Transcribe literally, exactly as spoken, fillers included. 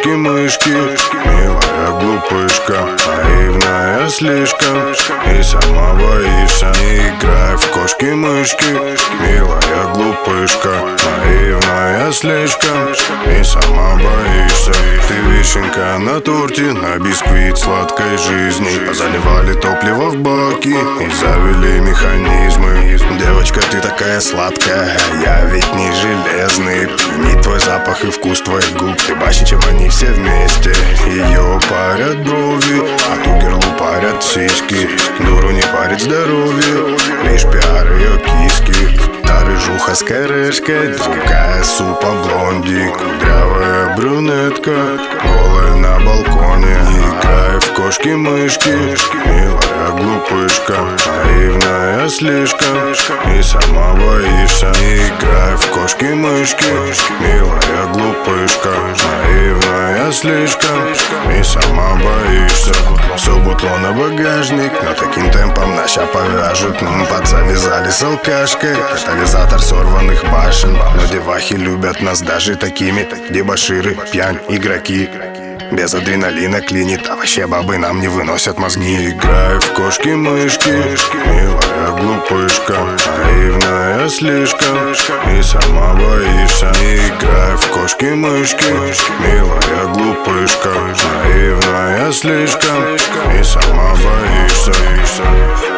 кошки-мышки. Милая глупышка, наивная слишком, и сама боишься. Не играй в кошки-мышки. Милая глупышка, наивная слишком, и сама боишься. Ты вишенка на торте, на бисквит сладкой жизни. Заливали топливо в баки и завели механизмы. Девочка, ты такая сладкая, я ведь не железный. Не твой запах и вкус твоих губ, ты баще, чем они все вместе. Ее парят брови, а ту герлу парят сиськи. Дуру не парит здоровье, лишь пиар ее киски. Та рыжуха с корешкой, другая супа блонди. Кудрявая брюнетка, голая на балконе. Не играй в кошки-мышки. Милая глупышка, наивная слишком, и сама боишься. Не играй в кошки-мышки. Милая глупышка, наивная слишком, и сама боишься. Все бутло на багажник, но таким темпом нас ща повяжут. Подзавязали с алкашкой, катализатор сорванных башен. Но девахи любят нас даже такими. Дебоширы, пьянь, игроки. Без адреналина клинит, а вообще бабы нам не выносят мозги. Не играй в кошки-мышки. Милая глупышка, наивная слишком, и сама боишься. Не играй в кошки-мышки. Милая глупышка, наивная слишком, и сама боишься.